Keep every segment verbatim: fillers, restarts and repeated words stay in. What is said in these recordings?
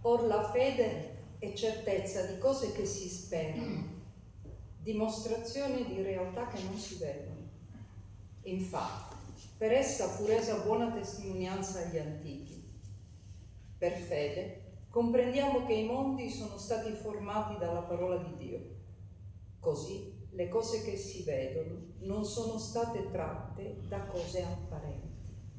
Or la fede è certezza di cose che si sperano, dimostrazione di realtà che non si vedono. Infatti, per essa fu resa buona testimonianza agli antichi. Per fede comprendiamo che i mondi sono stati formati dalla parola di Dio. Così le cose che si vedono non sono state tratte da cose apparenti.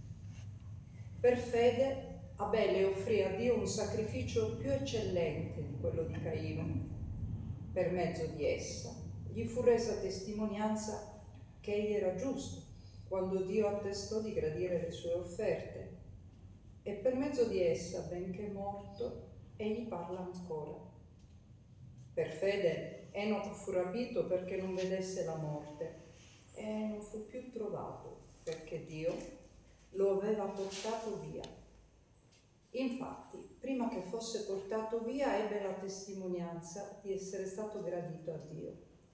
Per fede Abele offrì a Dio un sacrificio più eccellente di quello di Caino. Per mezzo di essa gli fu resa testimonianza che egli era giusto, quando Dio attestò di gradire le sue offerte. E per mezzo di essa, benché morto, egli parla ancora. Per fede Enoch fu rapito perché non vedesse la morte e non fu più trovato perché Dio lo aveva portato via. Infatti, prima che fosse portato via, ebbe la testimonianza di essere stato gradito a Dio.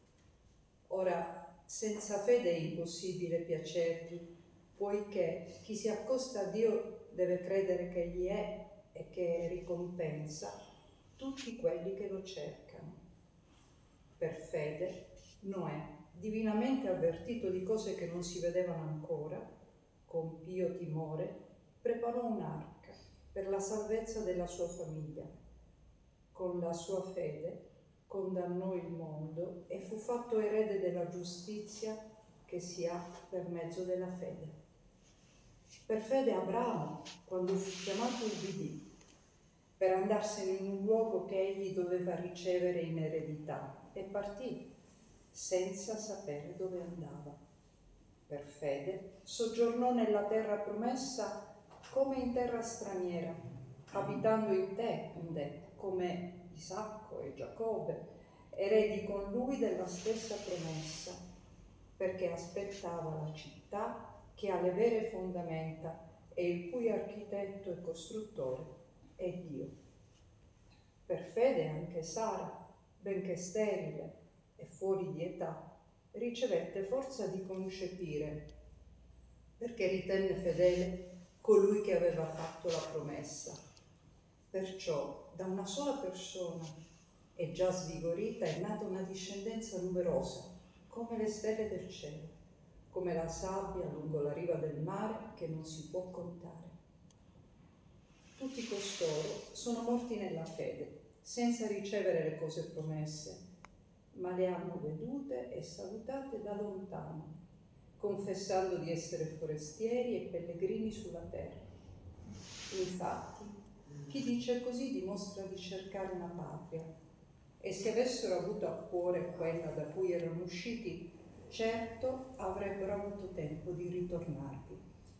Ora, senza fede è impossibile piacergli, poiché chi si accosta a Dio deve credere che Egli è e che ricompensa tutti quelli che lo cercano. Per fede, Noè, divinamente avvertito di cose che non si vedevano ancora, con pio timore, preparò un'arca per la salvezza della sua famiglia. Con la sua fede condannò il mondo e fu fatto erede della giustizia che si ha per mezzo della fede. Per fede Abramo, quando fu chiamato, ubbidì, per andarsene in un luogo che egli doveva ricevere in eredità, e partì, senza sapere dove andava. Per fede soggiornò nella terra promessa come in terra straniera, abitando in te, come Isacco e Giacobbe, eredi con lui della stessa promessa, perché aspettava la città che ha le vere fondamenta e il cui architetto e costruttore è Dio. Per fede anche Sara, benché sterile e fuori di età, ricevette forza di concepire, perché ritenne fedele colui che aveva fatto la promessa. Perciò da una sola persona e già svigorita è nata una discendenza numerosa, come le stelle del cielo, come la sabbia lungo la riva del mare che non si può contare. Tutti costoro sono morti nella fede, senza ricevere le cose promesse, ma le hanno vedute e salutate da lontano, confessando di essere forestieri e pellegrini sulla terra. Infatti, chi dice così dimostra di cercare una patria, e se avessero avuto a cuore quella da cui erano usciti, certo avrebbero avuto tempo di ritornarvi.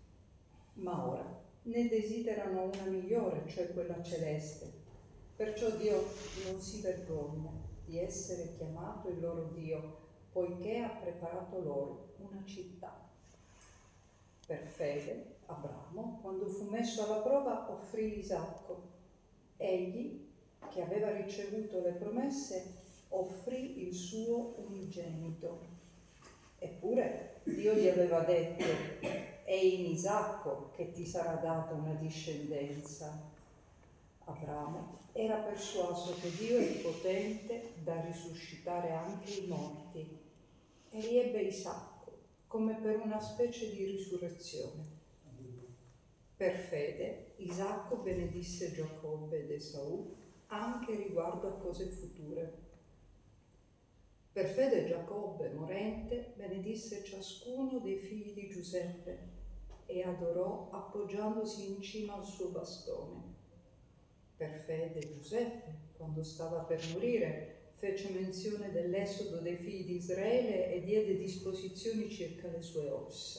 Ma ora ne desiderano una migliore, cioè quella celeste. Perciò Dio non si vergogna di essere chiamato il loro Dio, poiché ha preparato loro una città. Per fede, Abramo, quando fu messo alla prova, offrì Isacco. Egli, che aveva ricevuto le promesse, offrì il suo unigenito. Eppure Dio gli aveva detto: è in Isacco che ti sarà data una discendenza. Abramo era persuaso che Dio è potente da risuscitare anche i morti e riebbe Isacco come per una specie di risurrezione. Per fede Isacco benedisse Giacobbe ed Esaù anche riguardo a cose future. Per fede Giacobbe, morente, benedisse ciascuno dei figli di Giuseppe e adorò appoggiandosi in cima al suo bastone. Per fede Giuseppe, quando stava per morire, fece menzione dell'esodo dei figli di Israele e diede disposizioni circa le sue ossa.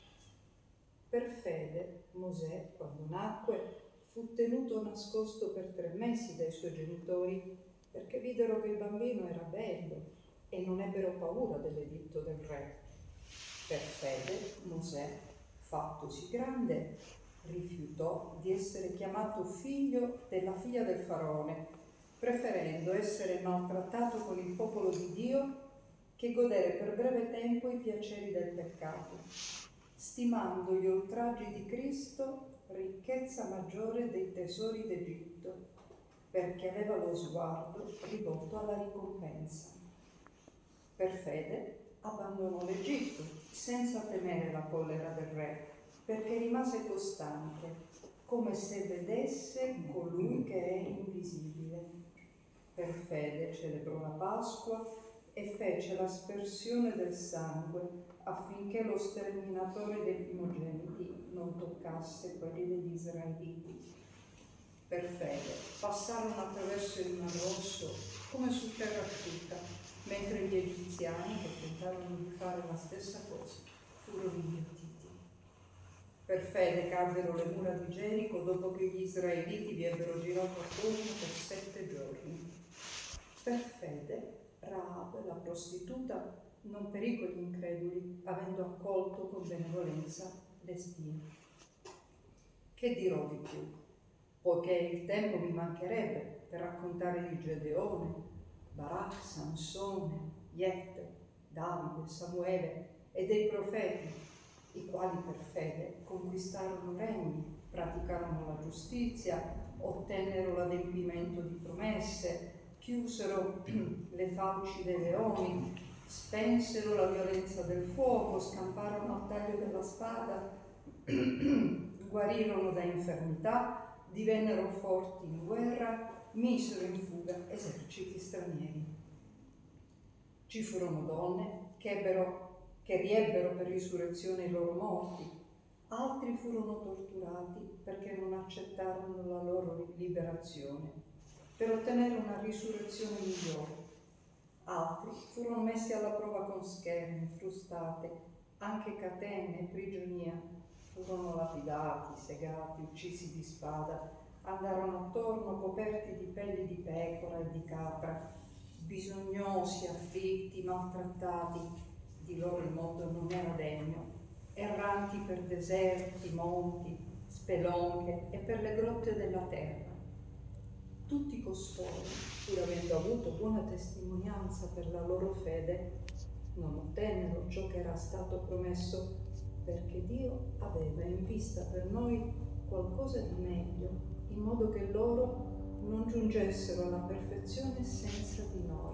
Per fede Mosè, quando nacque, fu tenuto nascosto per tre mesi dai suoi genitori, perché videro che il bambino era bello e non ebbero paura dell'editto del re. Per fede Mosè, fattosi grande, rifiutò di essere chiamato figlio della figlia del faraone, preferendo essere maltrattato con il popolo di Dio che godere per breve tempo i piaceri del peccato, stimando gli oltraggi di Cristo ricchezza maggiore dei tesori d'Egitto, perché aveva lo sguardo rivolto alla ricompensa. Per fede abbandonò l'Egitto, senza temere la collera del re, perché rimase costante, come se vedesse colui che è invisibile. Per fede celebrò la Pasqua e fece l'aspersione del sangue affinché lo sterminatore dei primogeniti non toccasse quelli degli israeliti. Per fede passarono attraverso il Mar Rosso come su terra asciutta, mentre gli egiziani, che tentarono di fare la stessa cosa, furono inghiottiti. Per fede cadero le mura di Gerico dopo che gli israeliti vi ebbero girato attorno per sette giorni. Per fede Rahab, la prostituta, non perì con gli increduli, avendo accolto con benevolenza le spie. Che dirò di più? Poiché il tempo mi mancherebbe per raccontare di Gedeone, Barak, Sansone, Jefte, Davide, Samuele e dei profeti, i quali per fede conquistarono regni, praticarono la giustizia, ottennero l'adempimento di promesse, chiusero le fauci dei leoni, spensero la violenza del fuoco, scamparono al taglio della spada, guarirono da infermità, divennero forti in guerra, misero in fuga eserciti stranieri. Ci furono donne che, ebbero, che riebbero per risurrezione i loro morti, altri furono torturati perché non accettarono la loro liberazione, per ottenere una risurrezione migliore. Altri furono messi alla prova con scherni, frustate, anche catene e prigionia. Furono lapidati, segati, uccisi di spada, andarono attorno coperti di pelli di pecora e di capra, bisognosi, afflitti, maltrattati, di loro il mondo non era degno, erranti per deserti, monti, spelonche e per le grotte della terra. Tutti costoro, pur avendo avuto buona testimonianza per la loro fede, non ottennero ciò che era stato promesso, perché Dio aveva in vista per noi qualcosa di meglio, in modo che loro non giungessero alla perfezione senza di noi.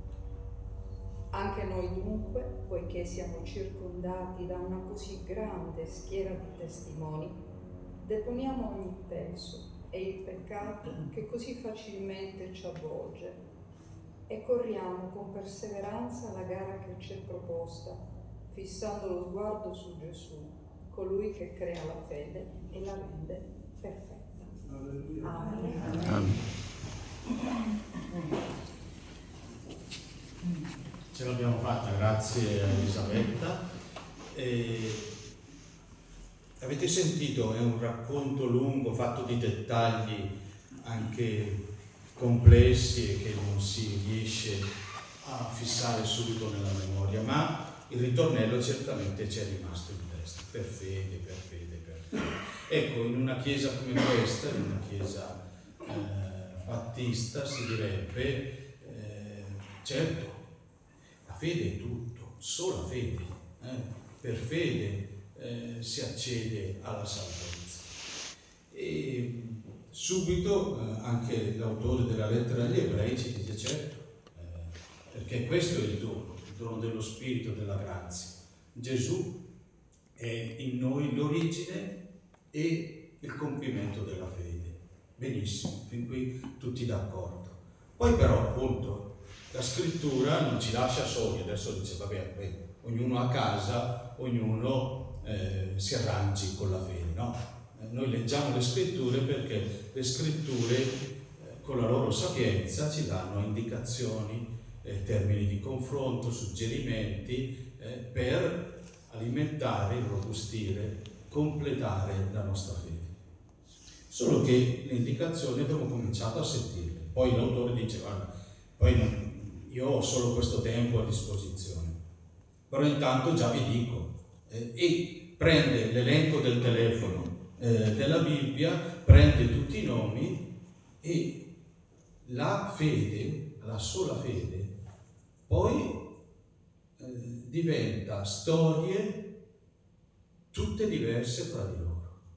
Anche noi dunque, poiché siamo circondati da una così grande schiera di testimoni, deponiamo ogni peso e il peccato che così facilmente ci avvolge e corriamo con perseveranza la gara che ci è proposta, fissando lo sguardo su Gesù, colui che crea la fede e la rende perfetta. Amen. Amen. Ce l'abbiamo fatta, grazie a Elisabetta. E avete sentito, è un racconto lungo, fatto di dettagli anche complessi e che non si riesce a fissare subito nella memoria, ma il ritornello certamente ci è rimasto in testa, per fede, per fede, per fede. Ecco, in una chiesa come questa, in una chiesa eh, battista, si direbbe, eh, certo, la fede è tutto, sola fede, eh? Per fede eh, si accede alla salvezza. E subito eh, anche l'autore della lettera agli ebrei ci dice certo, eh, perché questo è il dono, il dono dello Spirito, della grazia. Gesù è in noi l'origine e il compimento della fede. Benissimo, fin qui tutti d'accordo. Poi però appunto la scrittura non ci lascia soli, adesso dice vabbè, beh, ognuno a casa, ognuno eh, si arrangi con la fede, no? Eh, noi leggiamo le scritture perché le scritture eh, con la loro sapienza ci danno indicazioni, eh, termini di confronto, suggerimenti eh, per alimentare, irrobustire, completare la nostra fede. Solo che le indicazioni abbiamo cominciato a sentirle, poi l'autore dice guarda, poi non, io ho solo questo tempo a disposizione, però intanto già vi dico, eh, e prende l'elenco del telefono eh, della Bibbia, prende tutti i nomi e la fede, la sola fede, poi eh, diventa storie tutte diverse fra di loro.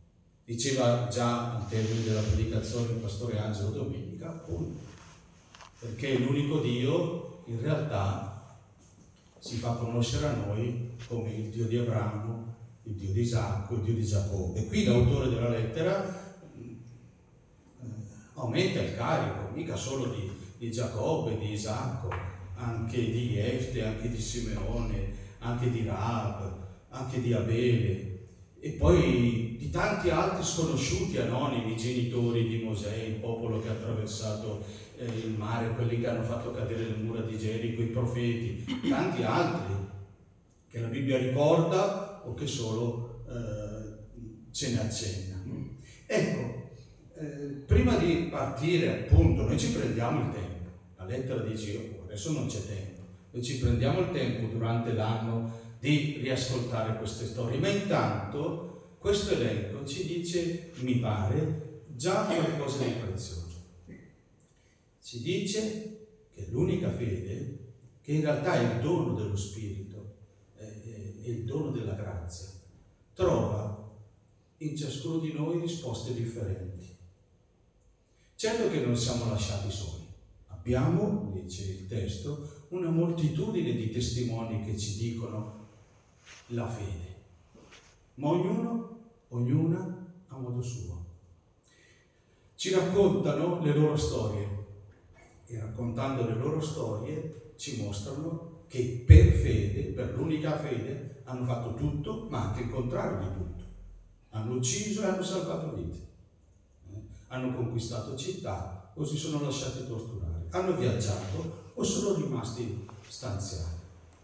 Diceva già al termine della predicazione il pastore Angelo domenica, appunto, perché l'unico Dio in realtà si fa conoscere a noi come il Dio di Abramo, il Dio di Isacco, il Dio di Giacobbe. E qui l'autore della lettera eh, aumenta il carico, mica solo di, di Giacobbe, di Isacco, anche di Jefte, anche di Simeone, anche di Rahab, anche di Abele, e poi di tanti altri sconosciuti, anonimi, genitori di Mosè, il popolo che ha attraversato eh, il mare, quelli che hanno fatto cadere le mura di Gerico, i profeti, tanti altri che la Bibbia ricorda o che solo eh, ce ne accenna. Ecco, eh, prima di partire, appunto, noi ci prendiamo il tempo. La lettera dice, oh, adesso non c'è tempo, noi ci prendiamo il tempo durante l'anno di riascoltare queste storie, ma intanto questo elenco ci dice, mi pare, già qualcosa di prezioso. Ci dice che l'unica fede, che in realtà è il dono dello Spirito, è, è il dono della grazia, trova in ciascuno di noi risposte differenti. Certo che non siamo lasciati soli. Abbiamo, dice il testo, una moltitudine di testimoni che ci dicono la fede, ma ognuno, ognuna a modo suo. Ci raccontano le loro storie e raccontando le loro storie ci mostrano che per fede, per l'unica fede, hanno fatto tutto, ma anche il contrario di tutto. Hanno ucciso e hanno salvato vite, eh? Hanno conquistato città o si sono lasciati torturare, hanno viaggiato o sono rimasti stanziati.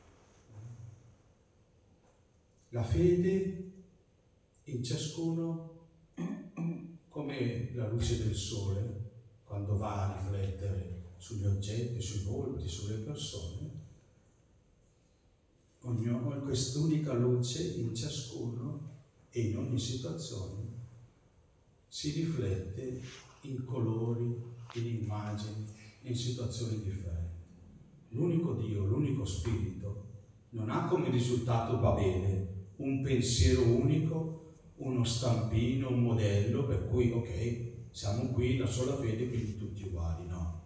La fede in ciascuno, come la luce del sole, quando va a riflettere sugli oggetti, sui volti, sulle persone, ognuno, quest'unica luce in ciascuno e in ogni situazione si riflette in colori, in immagini, in situazioni differenti. L'unico Dio, l'unico Spirito, non ha come risultato Babele un pensiero unico, uno stampino, un modello per cui ok, siamo qui, la sola fede, quindi tutti uguali, no.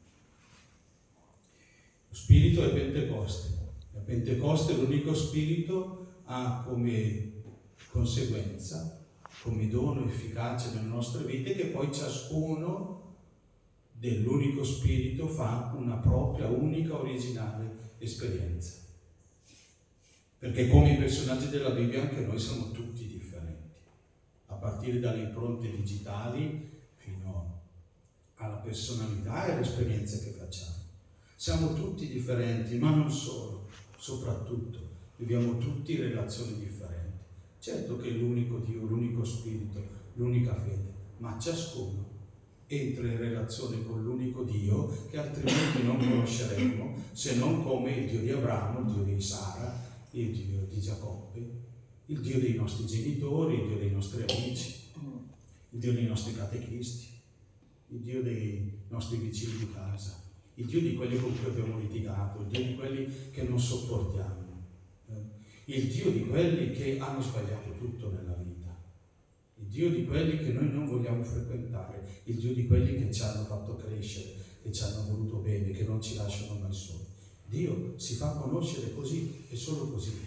Lo Spirito è Pentecoste. A Pentecoste l'unico Spirito ha come conseguenza, come dono efficace nelle nostre vite, che poi ciascuno dell'unico Spirito fa una propria, unica, originale esperienza. Perché come i personaggi della Bibbia anche noi siamo tutti differenti, a partire dalle impronte digitali fino alla personalità e alle esperienze che facciamo. Siamo tutti differenti, ma non solo, soprattutto viviamo tutti relazioni differenti. Certo che l'unico Dio, l'unico Spirito, l'unica fede, ma ciascuno entra in relazione con l'unico Dio che altrimenti non conosceremmo se non come il Dio di Abramo, il Dio di Sara, il Dio di Giacobbe, il Dio dei nostri genitori, il Dio dei nostri amici, il Dio dei nostri catechisti, il Dio dei nostri vicini di casa, il Dio di quelli con cui abbiamo litigato, il Dio di quelli che non sopportiamo, eh? il Dio di quelli che hanno sbagliato tutto nella vita, il Dio di quelli che noi non vogliamo frequentare, il Dio di quelli che ci hanno fatto crescere, che ci hanno voluto bene, che non ci lasciano mai soli. Dio si fa conoscere così e solo così,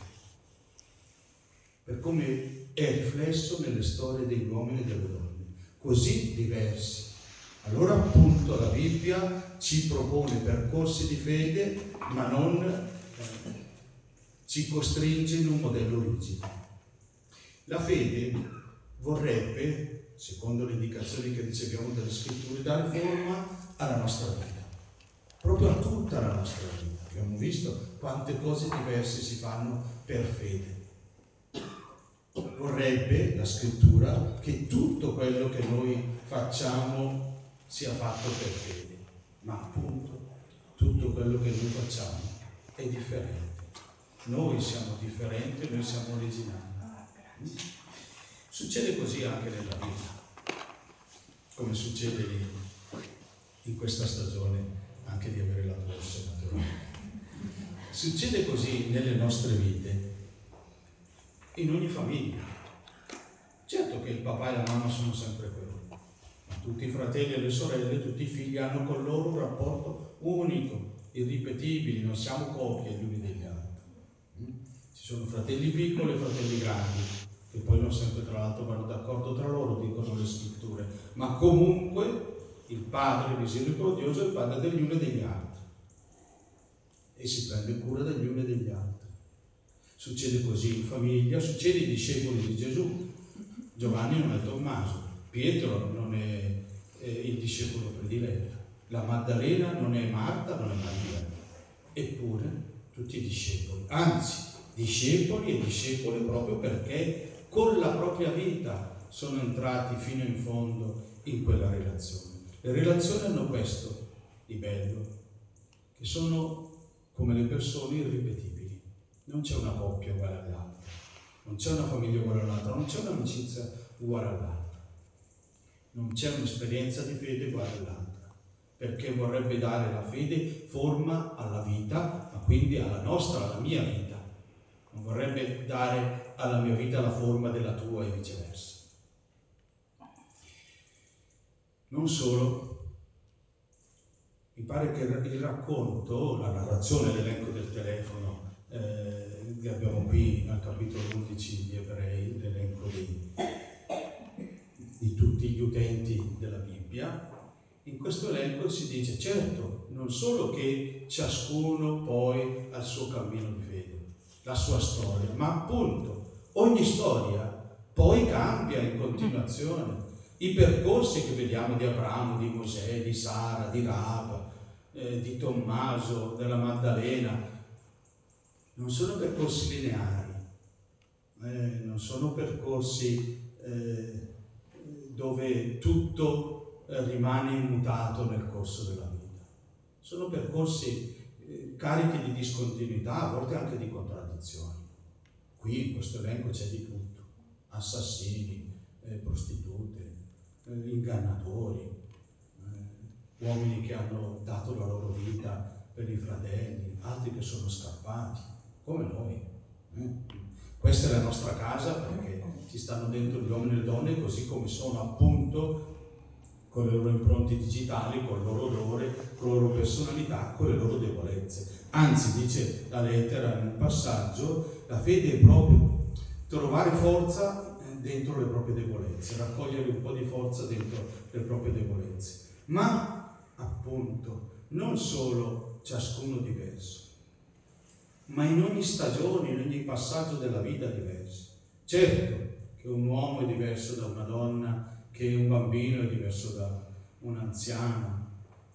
per come è riflesso nelle storie degli uomini e delle donne, così diversi. Allora appunto la Bibbia ci propone percorsi di fede, ma non eh, ci costringe in un modello rigido. La fede vorrebbe, secondo le indicazioni che riceviamo dalle scritture, dare forma alla nostra vita, proprio a tutta la nostra vita. Abbiamo visto quante cose diverse si fanno per fede. Vorrebbe la scrittura che tutto quello che noi facciamo sia fatto per fede, ma appunto tutto quello che noi facciamo è differente. Noi siamo differenti, noi siamo originali. Succede così anche nella vita, come succede in questa stagione anche di avere la tosse, naturalmente. Succede così nelle nostre vite, in ogni famiglia. Certo che che il papà e la mamma sono sempre quelli. Tutti i fratelli e le sorelle, tutti i figli hanno con loro un rapporto unico, irripetibile, non siamo copie gli uni degli altri. Ci sono fratelli piccoli e fratelli grandi, che poi non sempre tra l'altro vanno d'accordo tra loro, dicono le scritture, ma comunque il Padre misericordioso è il Padre degli uni e degli altri e si prende cura degli uni e degli altri. Succede così in famiglia, succede ai discepoli di Gesù. Giovanni non è Tommaso, Pietro non è, è il discepolo prediletto, la Maddalena non è Marta, non è Maria, eppure tutti i discepoli, anzi discepoli e discepole proprio perché con la propria vita sono entrati fino in fondo in quella relazione. Le relazioni hanno questo di bello, che sono come le persone irripetibili. Non c'è una coppia uguale all'altra, non c'è una famiglia uguale all'altra, non c'è un'amicizia uguale all'altra, non c'è un'esperienza di fede uguale all'altra, perché vorrebbe dare la fede forma alla vita, ma quindi alla nostra, alla mia vita. Non vorrebbe dare alla mia vita la forma della tua e viceversa. Non solo, mi pare che il racconto, la narrazione, l'elenco del telefono eh, che abbiamo qui al capitolo undici di Ebrei, l'elenco di, di tutti gli utenti della Bibbia, in questo elenco si dice certo, non solo che ciascuno poi ha il suo cammino di fede, la sua storia, ma appunto ogni storia poi cambia in continuazione. I percorsi che vediamo di Abramo, di Mosè, di Sara, di Raab, eh, di Tommaso, della Maddalena, non sono percorsi lineari, eh, non sono percorsi eh, dove tutto eh, rimane immutato nel corso della vita. Sono percorsi eh, carichi di discontinuità, a volte anche di contraddizioni. Qui in questo elenco c'è di tutto: assassini, eh, prostitute, ingannatori, eh, uomini che hanno dato la loro vita per i fratelli, altri che sono scappati, come noi. Eh. Questa è la nostra casa perché ci stanno dentro gli uomini e le donne così come sono, appunto, con le loro impronte digitali, con il loro odore, con le loro personalità, con le loro debolezze. Anzi, dice la lettera nel passaggio, la fede è proprio trovare forza dentro le proprie debolezze, raccogliere un po' di forza dentro le proprie debolezze, ma appunto non solo ciascuno diverso, ma in ogni stagione, in ogni passaggio della vita diverso. Certo che un uomo è diverso da una donna, che un bambino è diverso da un'anziana,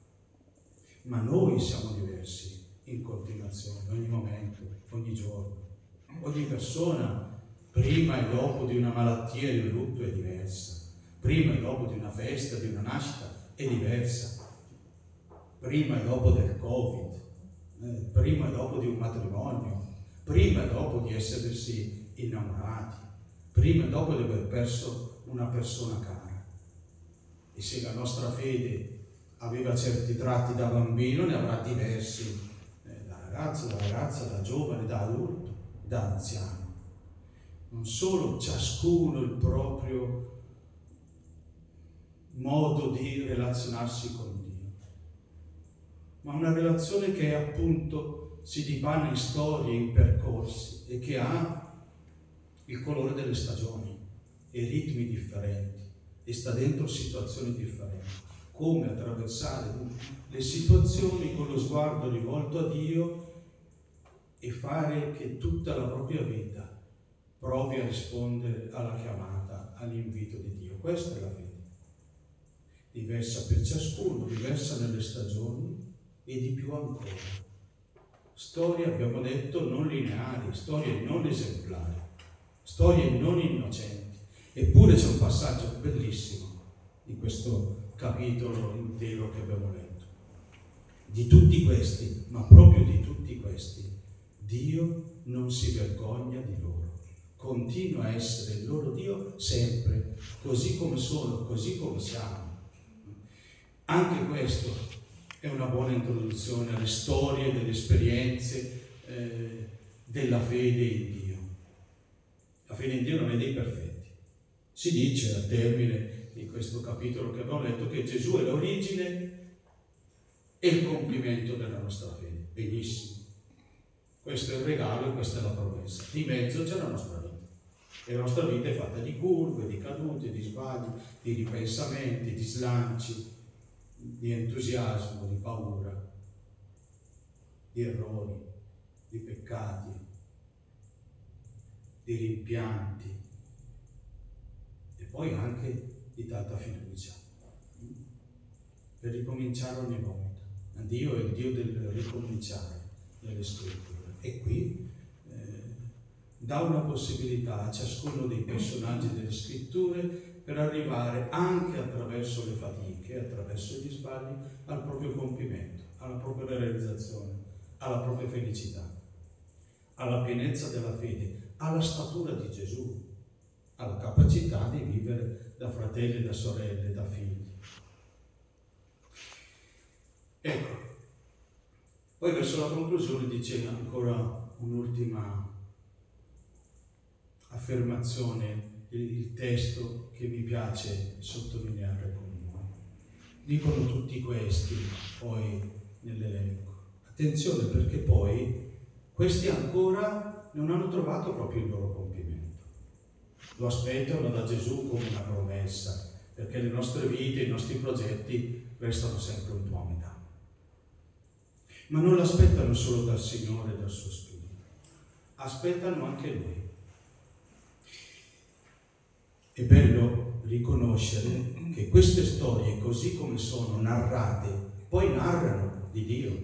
ma noi siamo diversi in continuazione, ogni momento, ogni giorno, ogni persona. Prima e dopo di una malattia e di un lutto è diversa. Prima e dopo di una festa, di una nascita è diversa. Prima e dopo del Covid, eh, prima e dopo di un matrimonio, prima e dopo di essersi innamorati, prima e dopo di aver perso una persona cara. E se la nostra fede aveva certi tratti da bambino, ne avrà diversi eh, da ragazzo, da ragazza, da giovane, da adulto, da anziano. Non solo ciascuno il proprio modo di relazionarsi con Dio, ma una relazione che appunto si dipana in storie, in percorsi e che ha il colore delle stagioni e ritmi differenti e sta dentro situazioni differenti. Come attraversare le situazioni con lo sguardo rivolto a Dio e fare che tutta la propria vita provi a rispondere alla chiamata, all'invito di Dio. Questa è la fede. Diversa per ciascuno, diversa nelle stagioni e di più ancora. Storie, abbiamo detto, non lineari, storie non esemplari, storie non innocenti. Eppure c'è un passaggio bellissimo di questo capitolo intero che abbiamo letto. Di tutti questi, ma proprio di tutti questi, Dio non si vergogna di loro. Continua a essere il loro Dio sempre, così come sono, così come siamo. Anche questo è una buona introduzione alle storie, delle esperienze eh, della fede in Dio. La fede in Dio non è dei perfetti, Si dice al termine di questo capitolo che abbiamo letto che Gesù è l'origine e il compimento della nostra fede. Benissimo. Questo è il regalo e questa è la promessa. Di mezzo c'è la nostra vita. E la nostra vita è fatta di curve, di cadute, di sbagli, di ripensamenti, di slanci, di entusiasmo, di paura, di errori, di peccati, di rimpianti e poi anche di tanta fiducia per ricominciare ogni volta. Dio è il Dio del ricominciare nelle scritture e qui eh, dà una possibilità a ciascuno dei personaggi delle scritture per arrivare anche attraverso le fatiche, attraverso gli sbagli, al proprio compimento, alla propria realizzazione, alla propria felicità, alla pienezza della fede, alla statura di Gesù, alla capacità di vivere da fratelli, da sorelle, da figli. Ecco, poi verso la conclusione dice ancora un'ultima affermazione, il, il testo che mi piace sottolineare con voi. Dicono tutti questi poi nell'elenco. Attenzione, perché poi questi ancora non hanno trovato proprio il loro compimento. Lo aspettano da Gesù come una promessa, perché le nostre vite, i nostri progetti restano sempre un po' a metà. Ma non l'aspettano solo dal Signore e dal suo Spirito, aspettano anche Lui. È bello riconoscere che queste storie, così come sono narrate, poi narrano di Dio.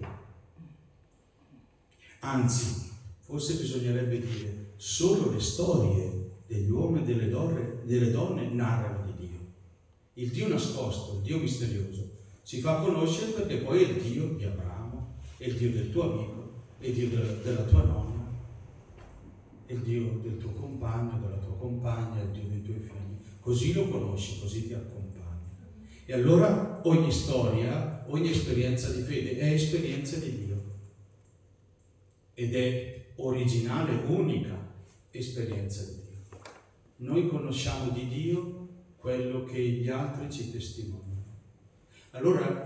Anzi, forse bisognerebbe dire, solo le storie degli uomini e delle donne, delle donne narrano di Dio. Il Dio nascosto, il Dio misterioso, si fa conoscere perché poi è il Dio di Abramo, è il Dio del tuo amico, è il Dio della, della tua nonna, è il Dio del tuo compagno, della tua compagna, è il Dio dei tuoi figli. Così lo conosci, così ti accompagna. E allora ogni storia, ogni esperienza di fede è esperienza di Dio. Ed è originale, unica esperienza di Dio. Noi conosciamo di Dio quello che gli altri ci testimoniano. Allora,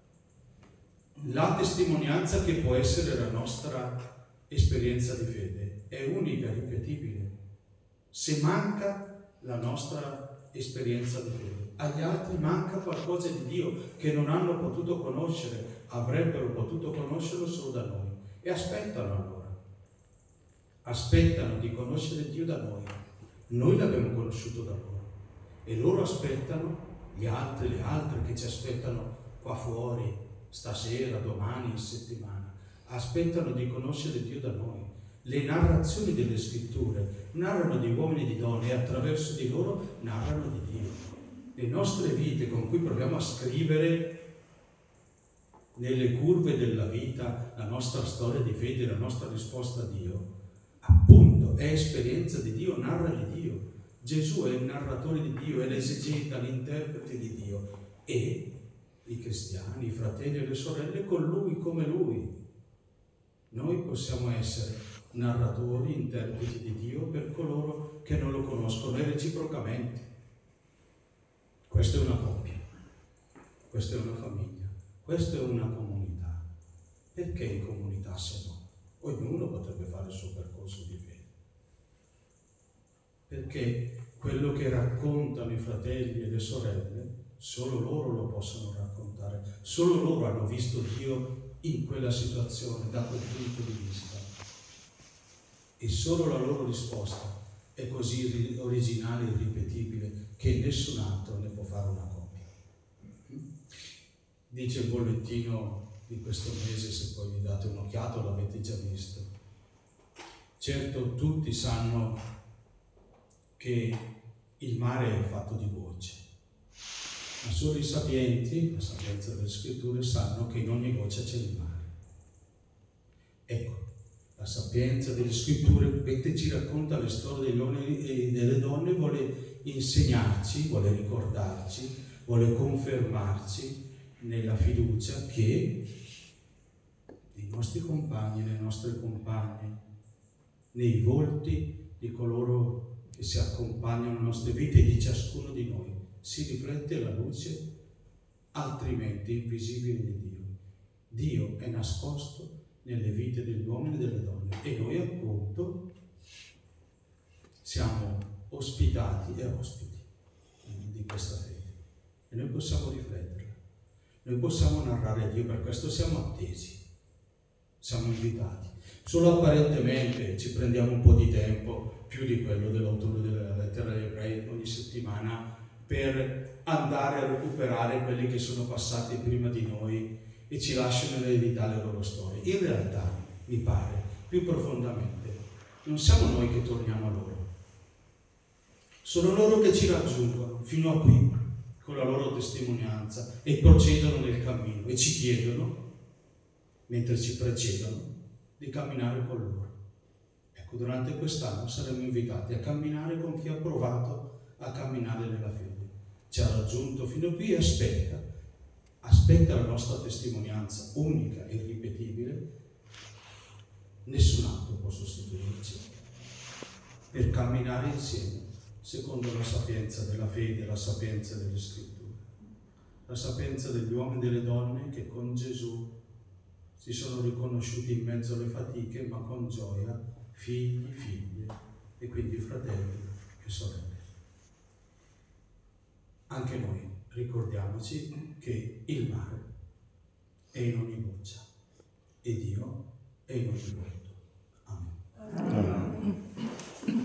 la testimonianza che può essere la nostra esperienza di fede è unica, ripetibile. Se manca la nostra esperienza di fede, agli altri manca qualcosa di Dio che non hanno potuto conoscere, avrebbero potuto conoscerlo solo da noi. E aspettano allora, aspettano di conoscere Dio da noi. Noi l'abbiamo conosciuto da loro e loro aspettano, gli altri, le altre che ci aspettano qua fuori, stasera, domani, in settimana, aspettano di conoscere Dio da noi. Le narrazioni delle scritture narrano di uomini e di donne e attraverso di loro narrano di Dio. Le nostre vite con cui proviamo a scrivere nelle curve della vita la nostra storia di fede, la nostra risposta a Dio, appunto è esperienza di Dio, narra di Dio. Gesù è il narratore di Dio, è l'esegeta, l'interprete di Dio e i cristiani, i fratelli e le sorelle con Lui come Lui. Noi possiamo essere narratori, interpreti di Dio per coloro che non lo conoscono e reciprocamente. Questa è una coppia, questa è una famiglia, questa è una comunità. Perché in comunità se no? Ognuno potrebbe fare il suo percorso di fede. Perché quello che raccontano i fratelli e le sorelle, solo loro lo possono raccontare, solo loro hanno visto Dio in quella situazione, da quel punto di vista. E solo la loro risposta è così originale e irripetibile che nessun altro ne può fare una copia. Dice il bollettino di questo mese, se poi vi date un'occhiata l'avete già visto. Certo, tutti sanno che il mare è fatto di gocce, ma solo i sapienti, la sapienza delle scritture, sanno che in ogni goccia c'è il mare. Ecco, la sapienza delle scritture, mentre ci racconta le storie degli uomini e delle donne, vuole insegnarci, vuole ricordarci, vuole confermarci nella fiducia che nei nostri compagni, nelle nostre compagne, nei volti di coloro che si accompagnano alle nostre vite e di ciascuno di noi. Si riflette la luce altrimenti invisibile di Dio. Dio è nascosto nelle vite degli uomini e delle donne e noi appunto siamo ospitati e ospiti di questa fede. E noi possiamo rifletterla, noi possiamo narrare Dio, per questo siamo attesi, siamo invitati. Solo apparentemente ci prendiamo un po' di tempo, più di quello dell'autore della lettera agli ebrei ogni settimana, per andare a recuperare quelli che sono passati prima di noi e ci lasciano in eredità le loro storie. In realtà, mi pare, più profondamente, non siamo noi che torniamo a loro, sono loro che ci raggiungono fino a qui con la loro testimonianza e procedono nel cammino e ci chiedono, mentre ci precedono, di camminare con loro. Ecco, durante quest'anno saremo invitati a camminare con chi ha provato a camminare nella fede. Ci ha raggiunto fino a qui e aspetta, aspetta la nostra testimonianza unica e irripetibile. Nessun altro può sostituirci per camminare insieme secondo la sapienza della fede, la sapienza delle scritture, la sapienza degli uomini e delle donne che con Gesù si sono riconosciuti in mezzo alle fatiche, ma con gioia figli, figlie e quindi fratelli e sorelle. Anche noi ricordiamoci che il mare è in ogni goccia e Dio è in ogni volto. Amen. Amen.